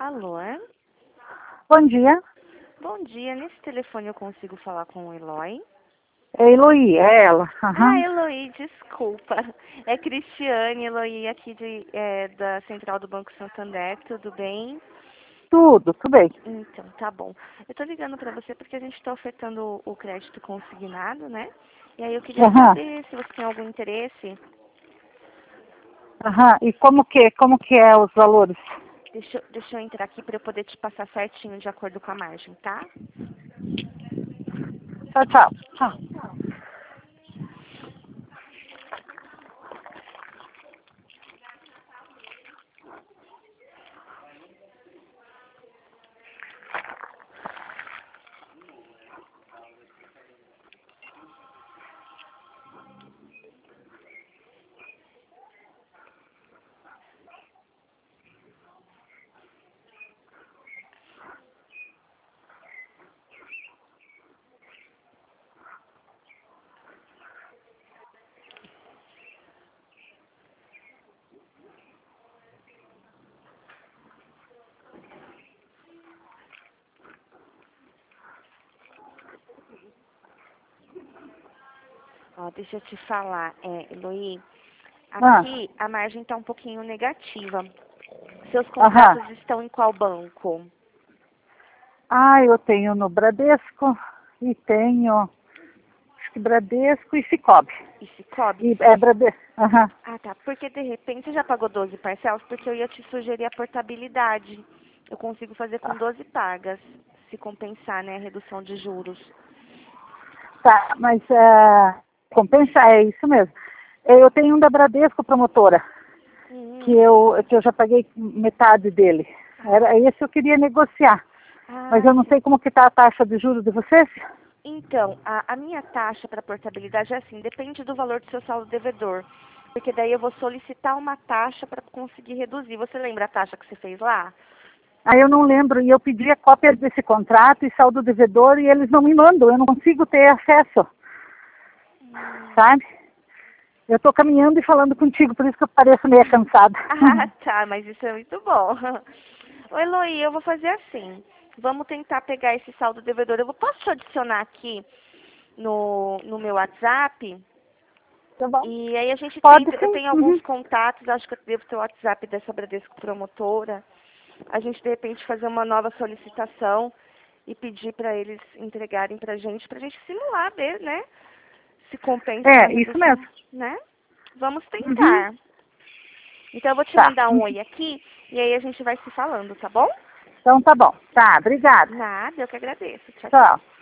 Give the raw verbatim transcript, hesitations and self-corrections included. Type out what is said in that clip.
Alô? Bom dia. Bom dia. Nesse telefone eu consigo falar com o Eloy? É Eloy, é ela. Ah, Aham. Eloy, desculpa. É Cristiane, Eloy, aqui de, é, da Central do Banco Santander, tudo bem? Tudo, tudo bem. Então, tá bom. Eu tô ligando pra você porque a gente tá ofertando o crédito consignado, né? E aí eu queria Aham. saber se você tem algum interesse. Aham. E como que, como que é os valores? Deixa, eu- deixa eu entrar aqui pra eu poder te passar certinho de acordo com a margem, tá? Tchau, tchau. Tchau. Ó, deixa eu te falar, é, Eloy, Ah, aqui a margem tá um pouquinho negativa. Seus aham. contatos estão em qual banco? Ah, eu tenho no Bradesco e tenho, acho que Bradesco e Cicobi. E Cicobi? E é Bradesco. Aham. Ah, tá. Porque de repente você já pagou doze parcelas, porque eu ia te sugerir a portabilidade. Eu consigo fazer com doze pagas, se compensar, né, a redução de juros. Tá, mas é, compensa, é isso mesmo. Eu tenho um da Bradesco promotora, que Hum. eu, que eu já paguei metade dele. Ah, Era esse eu queria negociar. Mas ah, eu não sim. sei como que está a taxa de juros de vocês. Então, a, a minha taxa para portabilidade é assim, depende do valor do seu saldo devedor. Porque daí eu vou solicitar uma taxa para conseguir reduzir. Você lembra a taxa que você fez lá? Aí eu não lembro, e eu pedi a cópia desse contrato e saldo devedor e eles não me mandam, eu não consigo ter acesso, Hum. sabe? Eu estou caminhando e falando contigo, por isso que eu pareço meio cansada. Ah, tá, mas isso é muito bom. Ô, Eloy, eu vou fazer assim. Vamos tentar pegar esse saldo devedor. Eu vou, posso te adicionar aqui no, no meu WhatsApp? Tá bom. E aí a gente Pode tenta, eu sim. tenho alguns Uhum. contatos, acho que eu devo ter o WhatsApp dessa Bradesco Promotora. A gente, de repente, fazer uma nova solicitação e pedir para eles entregarem pra gente, pra gente simular, ver, né? Se compensa essa É, isso mesmo. redução, né? Vamos Uhum. tentar. Então eu vou te Tá. mandar um Uhum. oi aqui e aí a gente vai se falando, tá bom? Então tá bom. Tá, obrigada. Nada, eu que agradeço. Tchau, tchau. Tchau.